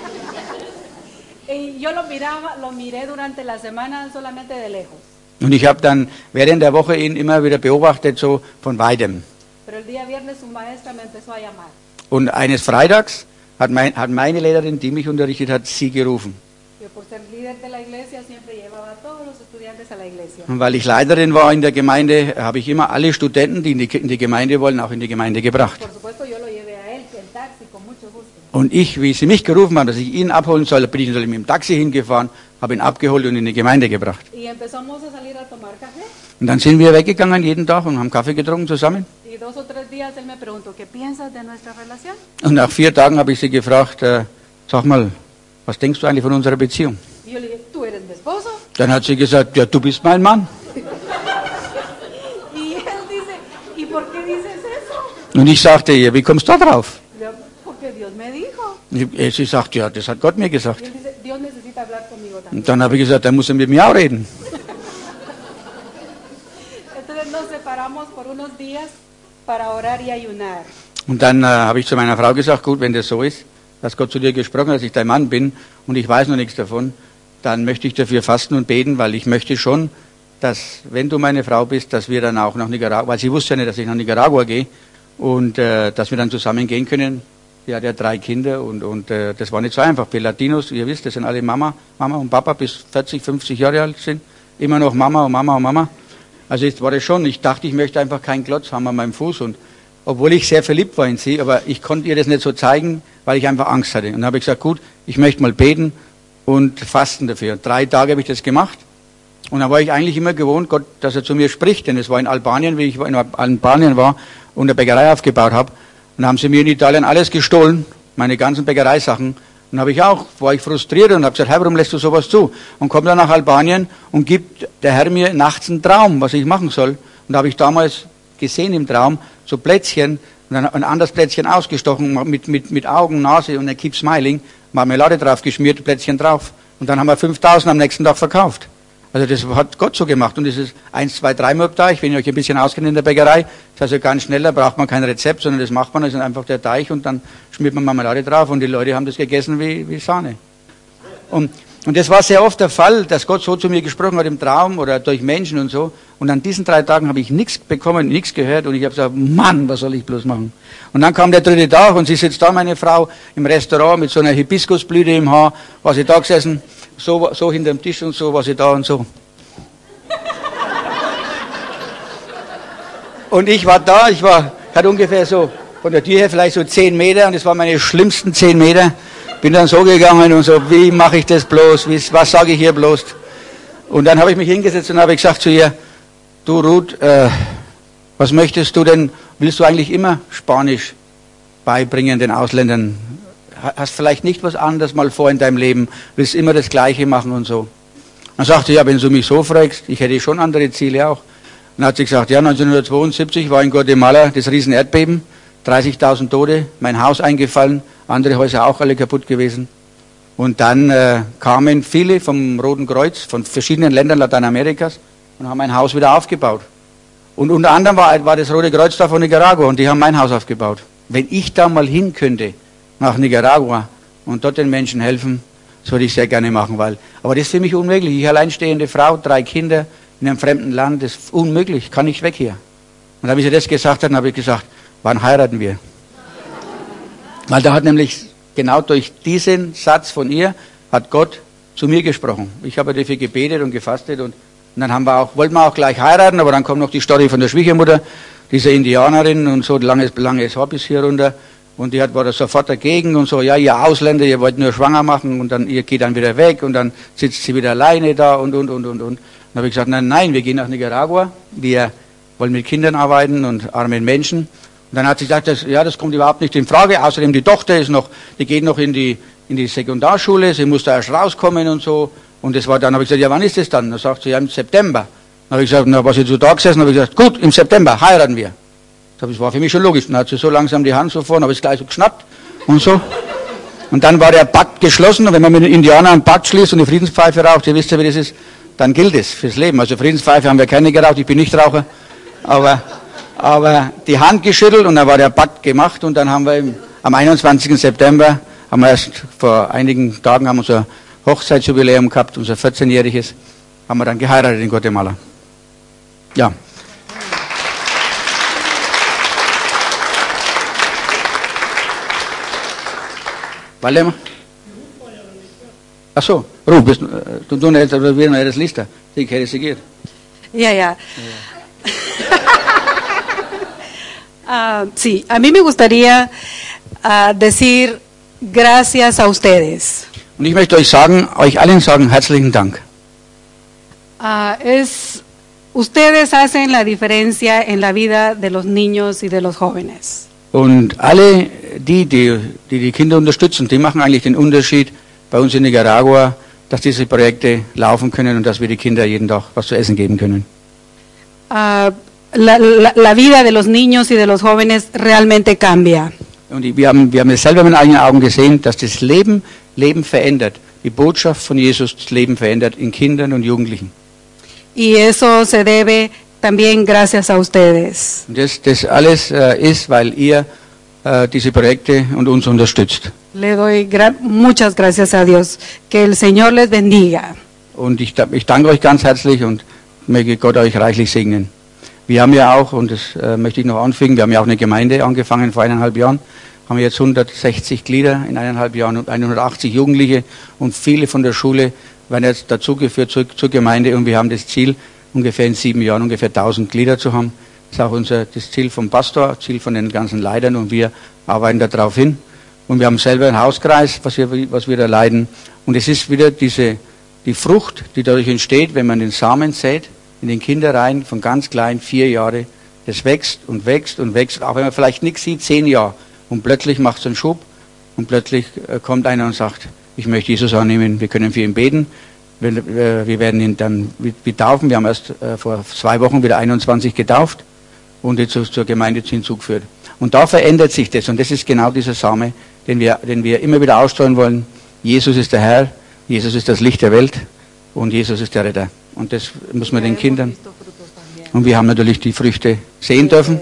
Y yo lo miraba, lo miré durante la semana solamente de lejos. Und ich habe dann während der Woche ihn immer wieder beobachtet, so von weitem. Pero el día viernes su maestra me empezó a llamar. Und eines Freitags hat, mein, hat meine Lehrerin, die mich unterrichtet hat, sie gerufen. Yo por ser líder de la iglesia siempre llevaba a todos los estudiantes a la iglesia. Und weil ich Leiterin war in der Gemeinde, habe ich immer alle Studenten, die in die, in die Gemeinde wollen, auch in die Gemeinde gebracht. Por supuesto yo lo llevé a él en taxi con mucho gusto. Und ich, wie sie mich gerufen haben, dass ich ihn abholen soll, bin ich natürlich mit dem Taxi hingefahren, habe ihn abgeholt und in die Gemeinde gebracht. Y empezamos a salir a tomar café. Und dann sind wir weggegangen jeden Tag und haben Kaffee getrunken zusammen. Y dos o tres días él me preguntó, ¿qué piensas de nuestra relación? Und nach vier Tagen habe ich sie gefragt, äh, sag mal, was denkst du eigentlich von unserer Beziehung? Y yo le dije, ¿tú eres mi esposo? Dann hat sie gesagt, ja, du bist mein Mann. Y él dice, ¿y por qué dices eso? Und ich sagte ihr, wie kommst du da drauf? Y yo, porque Dios me dijo. Und sie sagt, ja, das hat Gott mir gesagt. Y él dice, Dios necesita hablar conmigo también. Und dann habe ich gesagt, dann muss er mit mir auch reden. Entonces nos separamos por unos días para orar y ayunar. Und dann äh, habe ich zu meiner Frau gesagt, gut, wenn das so ist, dass Gott zu dir gesprochen hat, dass ich dein Mann bin und ich weiß noch nichts davon, dann möchte ich dafür fasten und beten, weil ich möchte schon, dass, wenn du meine Frau bist, dass wir dann auch nach Nicaragua, weil sie wusste ja nicht, dass ich nach Nicaragua gehe, und äh, dass wir dann zusammen gehen können. Sie hat ja drei Kinder und, und äh, das war nicht so einfach. Wir Latinos, ihr wisst, das sind alle Mama, Mama und Papa, bis vierzig, fünfzig Jahre alt sind, immer noch Mama und Mama und Mama. Also jetzt war das schon, ich dachte, ich möchte einfach keinen Klotz haben an meinem Fuß, und obwohl ich sehr verliebt war in sie, aber ich konnte ihr das nicht so zeigen, weil ich einfach Angst hatte. Und dann habe ich gesagt, gut, ich möchte mal beten und fasten dafür. Drei Tage habe ich das gemacht. Und dann war ich eigentlich immer gewohnt, Gott, dass er zu mir spricht. Denn es war in Albanien, wie ich in Albanien war und eine Bäckerei aufgebaut habe. Und dann haben sie mir in Italien alles gestohlen, meine ganzen Bäckereisachen. Und habe ich auch, war ich frustriert und habe gesagt, Herr, warum lässt du sowas zu? Und komme dann nach Albanien und gibt der Herr mir nachts einen Traum, was ich machen soll. Und da habe ich damals gesehen im Traum, so Plätzchen, und dann ein anderes Plätzchen ausgestochen, mit, mit, mit Augen, Nase und ein Keep Smiling, Marmelade drauf geschmiert, Plätzchen drauf. Und dann haben wir fünftausend am nächsten Tag verkauft. Also das hat Gott so gemacht. Und das ist eins, zwei, drei Mal da. Ich, wenn ihr euch ein bisschen auskennt in der Bäckerei, das ist also ganz schneller, braucht man kein Rezept, sondern das macht man, das ist einfach der Teig und dann schmiert man Marmelade drauf und die Leute haben das gegessen wie, wie Sahne. Und, und das war sehr oft der Fall, dass Gott so zu mir gesprochen hat im Traum oder durch Menschen und so. Und an diesen drei Tagen habe ich nichts bekommen, nichts gehört und ich habe gesagt, Mann, was soll ich bloß machen? Und dann kam der dritte Tag und sie sitzt da, meine Frau, im Restaurant mit so einer Hibiskusblüte im Haar, war sie da gesessen, so, so hinter dem Tisch und so, war sie da und so. Und ich war da, ich war, hatte ungefähr so, von der Tür her vielleicht so zehn Meter und das waren meine schlimmsten zehn Meter. Bin dann so gegangen und so, wie mache ich das bloß, wie, was sage ich hier bloß? Und dann habe ich mich hingesetzt und habe gesagt zu ihr, du Ruth, äh, was möchtest du denn, willst du eigentlich immer Spanisch beibringen den Ausländern? Hast vielleicht nicht was anderes mal vor in deinem Leben, willst immer das Gleiche machen und so. Dann sagte sie, ja, wenn du mich so fragst, ich hätte schon andere Ziele auch. Dann hat sie gesagt, ja, neunzehnhundertzweiundsiebzig war in Guatemala das Riesenerdbeben, dreißigtausend Tote, mein Haus eingefallen, andere Häuser auch alle kaputt gewesen. Und dann äh, kamen viele vom Roten Kreuz, von verschiedenen Ländern Lateinamerikas, und haben ein Haus wieder aufgebaut. Und unter anderem war, war das Rote Kreuz da von Nicaragua und die haben mein Haus aufgebaut. Wenn ich da mal hin könnte, nach Nicaragua, und dort den Menschen helfen, das würde ich sehr gerne machen, weil, aber das ist für mich unmöglich. Ich alleinstehende Frau, drei Kinder in einem fremden Land, das ist unmöglich, kann nicht weg hier. Und als sie das gesagt hat, habe ich gesagt, wann heiraten wir? Weil da hat nämlich, genau durch diesen Satz von ihr, hat Gott zu mir gesprochen. Ich habe dafür gebetet und gefastet und, und dann haben wir auch, wollten wir auch gleich heiraten, aber dann kommt noch die Story von der Schwiegermutter, dieser Indianerin und so, langes, langes Haar bis hier runter. Und die hat, war da sofort dagegen und so, ja, ihr Ausländer, ihr wollt nur schwanger machen und dann, ihr geht dann wieder weg und dann sitzt sie wieder alleine da und, und, und, und, und. Dann habe ich gesagt, nein, nein, wir gehen nach Nicaragua, wir wollen mit Kindern arbeiten und armen Menschen. Und dann hat sie gesagt, das, ja, das kommt überhaupt nicht in Frage, außerdem die Tochter ist noch, die geht noch in die, in die Sekundarschule, sie muss da erst rauskommen und so. Und das war dann, habe ich gesagt, ja, wann ist das dann? Dann sagt sie, ja, im September. Dann habe ich gesagt, na, was ist so da gesessen? Dann habe ich gesagt, gut, im September heiraten wir. Das war für mich schon logisch. Dann hat sie so langsam die Hand so vor, dann habe ich es gleich so geschnappt und so. Und dann war der Pakt geschlossen. Und wenn man mit den Indianern einen Pakt schließt und die Friedenspfeife raucht, ihr wisst ja, wie das ist, dann gilt es fürs Leben. Also Friedenspfeife haben wir keine geraucht, ich bin nicht Raucher. Aber, aber die Hand geschüttelt und dann war der Pakt gemacht. Und dann haben wir im, am einundzwanzigsten September, haben wir erst vor einigen Tagen haben unser Hochzeitsjubiläum gehabt, unser vierzehnjähriges, haben wir dann geheiratet in Guatemala. Ja. Vale. Ach so, Ruth, bist, tú, tú no eres, no eres lista. Sí, quieres seguir. Ya, ya. Uh, sí, a mí me gustaría uh, decir gracias a ustedes. Und ich möchte euch sagen, euch allen sagen, herzlichen Dank. Uh, es, ustedes hacen la diferencia en la vida de los niños y de los jóvenes. Und alle die, die, die die Kinder unterstützen, die machen eigentlich den Unterschied bei uns in Nicaragua, dass diese Projekte laufen können und dass wir die Kinder jeden Tag was zu essen geben können. Uh, la, la, la vida de los niños y de los jóvenes realmente cambia. Und wir haben, wir haben es selber mit eigenen Augen gesehen, dass das Leben, Leben verändert. Die Botschaft von Jesus das Leben verändert in Kindern und Jugendlichen. Y eso se debe también gracias a ustedes. Und das, das alles äh, ist, weil ihr äh, diese Projekte und uns unterstützt. Le doy gra muchas gracias a Dios. Que el Señor les bendiga. Und ich, ich danke euch ganz herzlich und möge Gott euch reichlich segnen. Wir haben ja auch, und das äh, möchte ich noch anfügen, wir haben ja auch eine Gemeinde angefangen vor eineinhalb Jahren, haben jetzt hundertsechzig Glieder in eineinhalb Jahren und hundertachtzig Jugendliche und viele von der Schule werden jetzt dazugeführt zur, zur Gemeinde und wir haben das Ziel, ungefähr in sieben Jahren ungefähr tausend Glieder zu haben. Das ist auch unser, das Ziel vom Pastor, Ziel von den ganzen Leitern und wir arbeiten darauf hin. Und wir haben selber einen Hauskreis, was wir, was wir da leiten. Und es ist wieder diese, die Frucht, die dadurch entsteht, wenn man den Samen sät, in den Kinderreihen von ganz klein, vier Jahre, das wächst und wächst und wächst, auch wenn man vielleicht nichts sieht, zehn Jahre. Und plötzlich macht es einen Schub und plötzlich äh, kommt einer und sagt, ich möchte Jesus annehmen, wir können für ihn beten. Wir, äh, wir werden ihn dann wir taufen. Wir haben erst äh, vor zwei Wochen wieder einundzwanzig getauft und jetzt zur Gemeinde hinzugeführt. Und da verändert sich das und das ist genau dieser Same, den wir, den wir immer wieder ausstreuen wollen. Jesus ist der Herr, Jesus ist das Licht der Welt und Jesus ist der Retter. Und das muss man den Kindern. Und wir haben natürlich die Früchte sehen dürfen.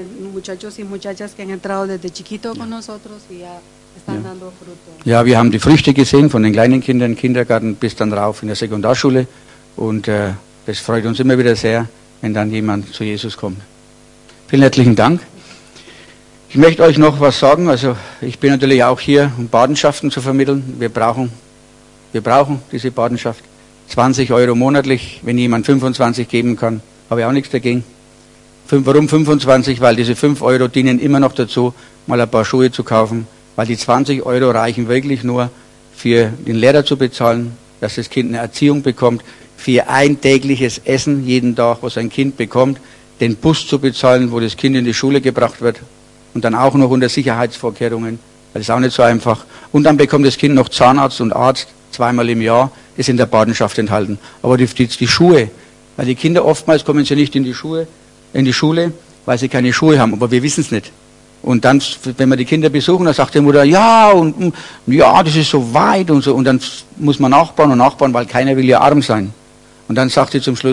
Ja, wir haben die Früchte gesehen von den kleinen Kindern im Kindergarten bis dann rauf in der Sekundarschule. Und äh, das freut uns immer wieder sehr, wenn dann jemand zu Jesus kommt. Vielen herzlichen Dank. Ich möchte euch noch was sagen. Also ich bin natürlich auch hier, um Patenschaften zu vermitteln. Wir brauchen, wir brauchen diese Patenschaft. zwanzig Euro monatlich, wenn jemand fünfundzwanzig geben kann, habe ich auch nichts dagegen. Warum fünfundzwanzig? Weil diese fünf Euro dienen immer noch dazu, mal ein paar Schuhe zu kaufen, weil die zwanzig Euro reichen wirklich nur für den Lehrer zu bezahlen, dass das Kind eine Erziehung bekommt, für ein tägliches Essen jeden Tag, was ein Kind bekommt, den Bus zu bezahlen, wo das Kind in die Schule gebracht wird und dann auch noch unter Sicherheitsvorkehrungen, weil das ist auch nicht so einfach. Und dann bekommt das Kind noch Zahnarzt und Arzt zweimal im Jahr, ist in der Patenschaft enthalten. Aber die, die, die Schuhe, weil die Kinder oftmals kommen sie nicht in die Schuhe, in die Schule, weil sie keine Schuhe haben, aber wir wissen es nicht. Und dann, wenn wir die Kinder besuchen, dann sagt die Mutter, ja, und ja, das ist so weit und so. Und dann muss man nachbauen und nachbauen, weil keiner will ja arm sein. Und dann sagt sie zum Schluss,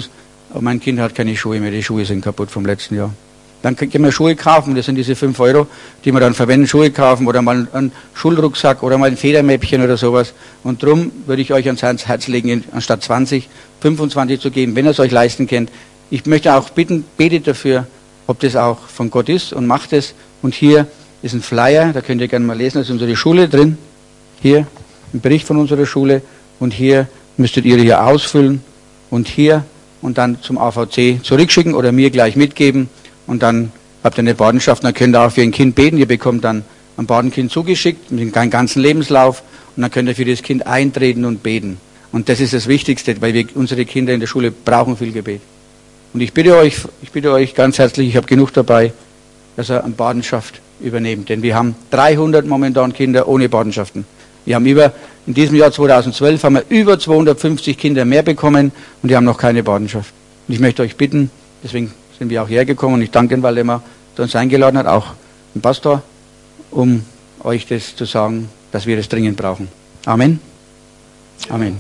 aber mein Kind hat keine Schuhe mehr, die Schuhe sind kaputt vom letzten Jahr. Dann können wir Schuhe kaufen, das sind diese fünf Euro, die wir dann verwenden, Schuhe kaufen oder mal einen Schulrucksack oder mal ein Federmäppchen oder sowas. Und darum würde ich euch ans Herz legen, anstatt zwanzig, fünfundzwanzig zu geben, wenn ihr es euch leisten könnt. Ich möchte auch bitten, betet dafür, ob das auch von Gott ist und macht es. Und hier ist ein Flyer, da könnt ihr gerne mal lesen, da ist unsere Schule drin. Hier ein Bericht von unserer Schule und hier müsstet ihr hier ausfüllen und hier und dann zum A V C zurückschicken oder mir gleich mitgeben. Und dann habt ihr eine Patenschaft, dann könnt ihr auch für ein Kind beten. Ihr bekommt dann ein Patenkind zugeschickt mit dem ganzen Lebenslauf und dann könnt ihr für das Kind eintreten und beten. Und das ist das Wichtigste, weil wir, unsere Kinder in der Schule brauchen viel Gebet. Und ich bitte euch, ich bitte euch ganz herzlich, ich habe genug dabei, dass ihr eine Patenschaft übernehmt. Denn wir haben dreihundert momentan Kinder ohne Patenschaften. Wir haben über, in diesem Jahr zweitausendzwölf haben wir über zweihundertfünfzig Kinder mehr bekommen und die haben noch keine Patenschaft. Und ich möchte euch bitten, deswegen sind wir auch hergekommen und ich danke Ihnen, weil er uns eingeladen hat, auch den Pastor, um euch das zu sagen, dass wir das dringend brauchen. Amen. Amen.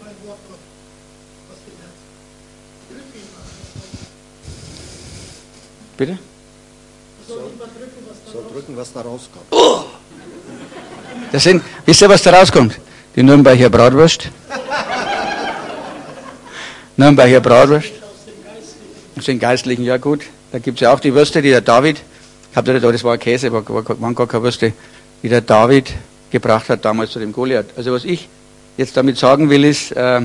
Bitte? Soll drücken, was da rauskommt. Oh! Das sind, wisst ihr, was da rauskommt? Die Nürnberger Bratwurst. Nürnberger Bratwurst. Aus den Geistlichen, ja gut. Da gibt es ja auch die Würste, die der David, habt ihr da, das war Käse, war, waren gar keine Würste, die der David gebracht hat damals zu dem Goliath. Also was ich jetzt damit sagen will, ist, äh,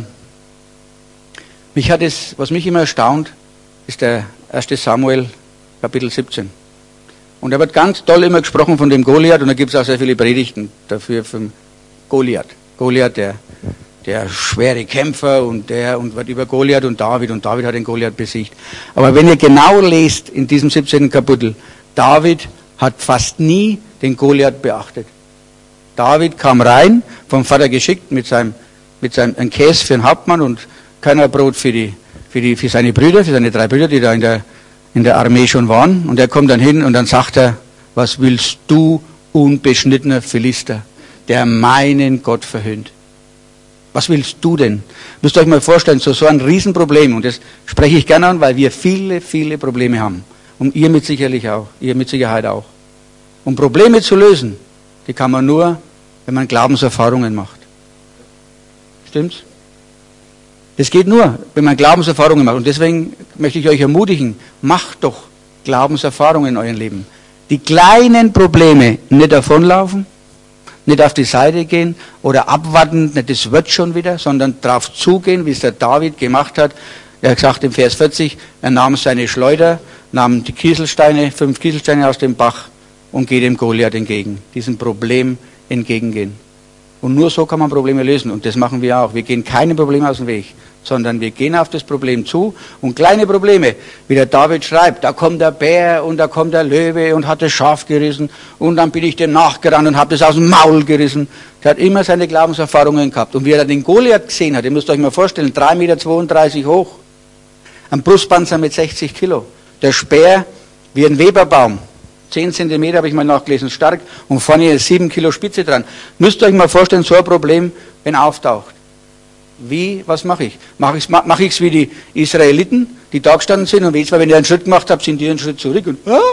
mich hat es, was mich immer erstaunt, ist der erste Samuel, Kapitel siebzehn. Und da wird ganz toll immer gesprochen von dem Goliath und da gibt es auch sehr viele Predigten dafür vom Goliath. Goliath, der, der schwere Kämpfer und der und wird über Goliath und David und David hat den Goliath besiegt. Aber wenn ihr genau lest in diesem siebzehnten Kapitel, David hat fast nie den Goliath beachtet. David kam rein, vom Vater geschickt mit seinem, mit seinem ein Käse für den Hauptmann und keiner Brot für die, für die, für seine Brüder, für seine drei Brüder, die da in der in der Armee schon waren. Und er kommt dann hin und dann sagt er, was willst du, unbeschnittener Philister, der meinen Gott verhöhnt? Was willst du denn? Müsst ihr euch mal vorstellen, so, so ein Riesenproblem. Und das spreche ich gerne an, weil wir viele, viele Probleme haben. Und ihr mit sicherlich auch, ihr mit Sicherheit auch. Um Probleme zu lösen, die kann man nur, wenn man Glaubenserfahrungen macht. Stimmt's? Das geht nur, wenn man Glaubenserfahrungen macht. Und deswegen möchte ich euch ermutigen, macht doch Glaubenserfahrungen in eurem Leben. Die kleinen Probleme nicht davonlaufen, nicht auf die Seite gehen oder abwarten, nicht das wird schon wieder, sondern drauf zugehen, wie es der David gemacht hat. Er hat gesagt im Vers vierzig, er nahm seine Schleuder, nahm die Kieselsteine, fünf Kieselsteine aus dem Bach und geht dem Goliath entgegen, diesem Problem entgegengehen. Und nur so kann man Probleme lösen. Und das machen wir auch. Wir gehen keine Probleme aus dem Weg, sondern wir gehen auf das Problem zu. Und kleine Probleme, wie der David schreibt, da kommt der Bär und da kommt der Löwe und hat das Schaf gerissen. Und dann bin ich dem nachgerannt und habe das aus dem Maul gerissen. Der hat immer seine Glaubenserfahrungen gehabt. Und wie er den Goliath gesehen hat, ihr müsst euch mal vorstellen, drei Meter zweiunddreißig hoch, ein Brustpanzer mit sechzig Kilo, der Speer wie ein Weberbaum. zehn Zentimeter habe ich mal nachgelesen, stark, und vorne ist sieben Kilo Spitze dran. Müsst ihr euch mal vorstellen, so ein Problem, wenn auftaucht. Wie, was mache ich? Mache ich es mach ich's wie die Israeliten, die da gestanden sind, und jetzt, wenn ihr einen Schritt gemacht habt, sind die einen Schritt zurück und, ah?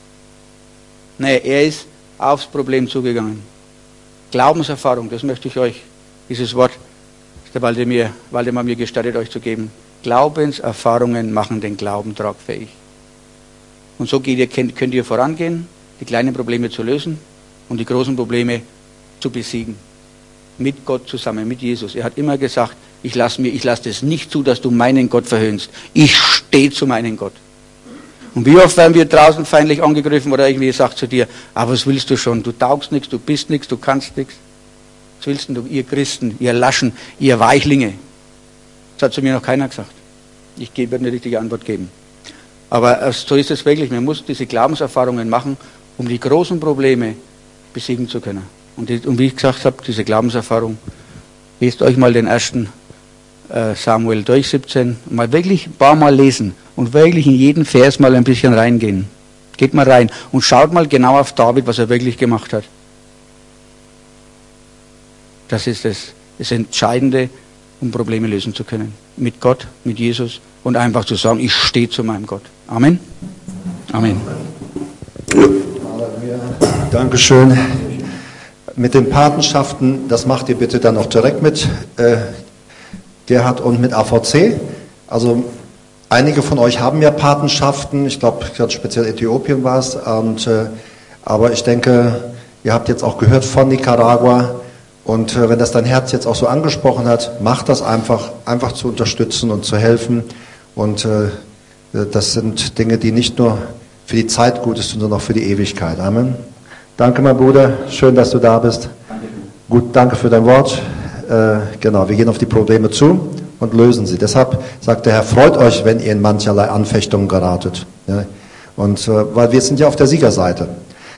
Nee, er ist aufs Problem zugegangen. Glaubenserfahrung, das möchte ich euch, dieses Wort, ist der Waldemar, Waldemar mir gestattet, euch zu geben. Glaubenserfahrungen machen den Glauben tragfähig. Und so geht ihr, könnt, könnt ihr vorangehen, die kleinen Probleme zu lösen und die großen Probleme zu besiegen. Mit Gott zusammen, mit Jesus. Er hat immer gesagt, ich lasse mir, ich lasse das nicht zu, dass du meinen Gott verhöhnst. Ich stehe zu meinem Gott. Und wie oft werden wir draußen feindlich angegriffen oder irgendwie sagt zu dir, aber was willst du schon? Du taugst nichts, du bist nichts, du kannst nichts. Was willst denn du, ihr Christen, ihr Laschen, ihr Weichlinge? Das hat zu mir noch keiner gesagt. Ich werde eine richtige Antwort geben. Aber so ist es wirklich. Man muss diese Glaubenserfahrungen machen, um die großen Probleme besiegen zu können. Und, die, und wie ich gesagt habe, diese Glaubenserfahrung, lest euch mal den ersten äh, Samuel durch, siebzehn, mal wirklich ein paar Mal lesen und wirklich in jeden Vers mal ein bisschen reingehen. Geht mal rein und schaut mal genau auf David, was er wirklich gemacht hat. Das ist das, das Entscheidende, um Probleme lösen zu können. Mit Gott, mit Jesus und einfach zu sagen, ich stehe zu meinem Gott. Amen. Amen. Dankeschön. Mit den Patenschaften, das macht ihr bitte dann auch direkt mit äh, Gerhard und mit A V C. Also einige von euch haben ja Patenschaften, ich glaube, speziell Äthiopien war es, und, äh, aber ich denke, ihr habt jetzt auch gehört von Nicaragua, und äh, wenn das dein Herz jetzt auch so angesprochen hat, macht das einfach, einfach zu unterstützen und zu helfen, und äh, das sind Dinge, die nicht nur für die Zeit gut ist, sondern auch für die Ewigkeit. Amen. Danke, mein Bruder, schön, dass du da bist. Danke. Gut, danke für dein Wort. Äh, genau, wir gehen auf die Probleme zu und lösen sie. Deshalb sagt der Herr, freut euch, wenn ihr in mancherlei Anfechtungen geratet. Ja? Und äh, weil wir sind ja auf der Siegerseite.